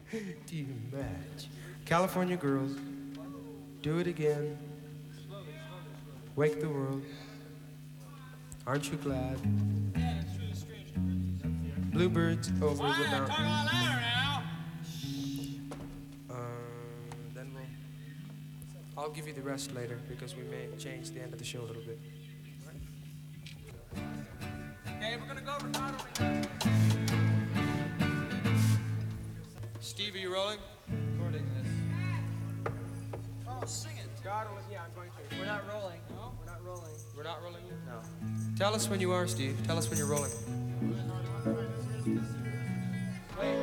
Do you match? California girls, do it again. Wake the world. Aren't you glad? Bluebirds over the mountain. Then I'll give you the rest later because we may change the end of the show a little bit. Okay, we're gonna go Ricardo. Steve, are you rolling? Recording this. Oh, sing it. God, yeah, I'm going to. We're not rolling. No? We're not rolling. We're not rolling yet? No. Tell us when you are, Steve. Tell us when you're rolling. Wait.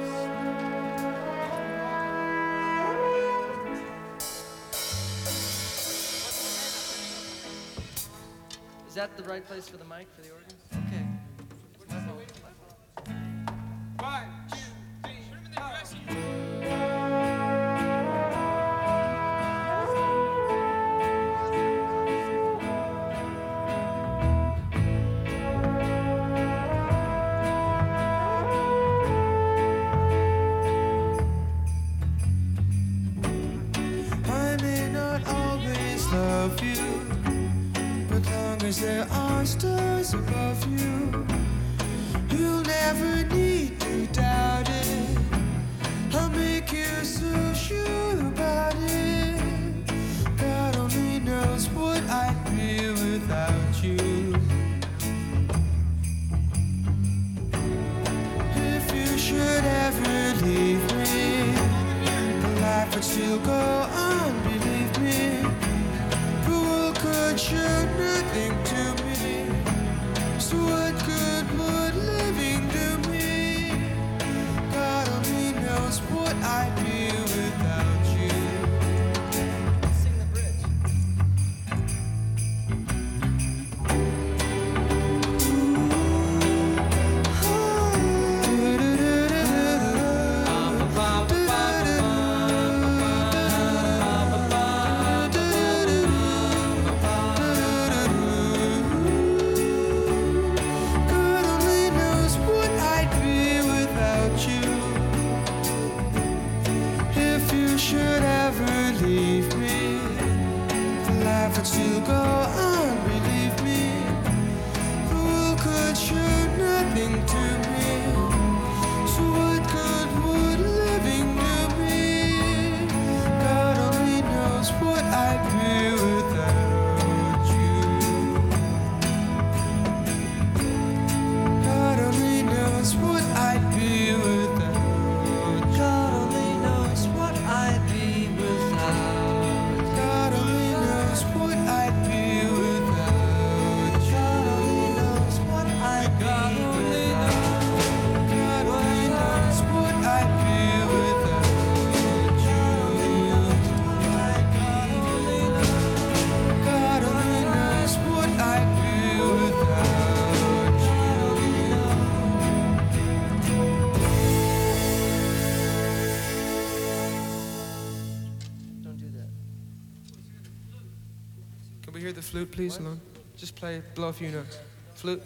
Is that the right place for the mic for the organs? Okay. One, two, three, put him in the dressing room. I may not always love you, but long as there are stars above you, you'll never need to doubt it. I'll make you so sure about it. God only knows what I'd be without you. If you should ever leave me, the life would still go on, believe me. The world could show nothing to me. So what good would living do me? God only knows what I'd be without you. Sing the bridge. God only knows what I'd be without you. If you should ever leave me, the life would still go on, believe me. The world could show nothing to me. So what good would living do me? God only knows what I'd be without you. God only knows what I'd be without. God only knows what I'd be without. God only knows what I'd be without. God only knows what I'd be without. God only knows what I'd be without. God only knows what I'd be without. Don't do that. Can we hear the flute, please, along? Just blow a few notes. Flute.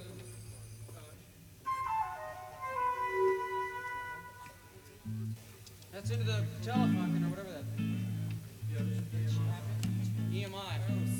That's into the telefunken or whatever that. EMI.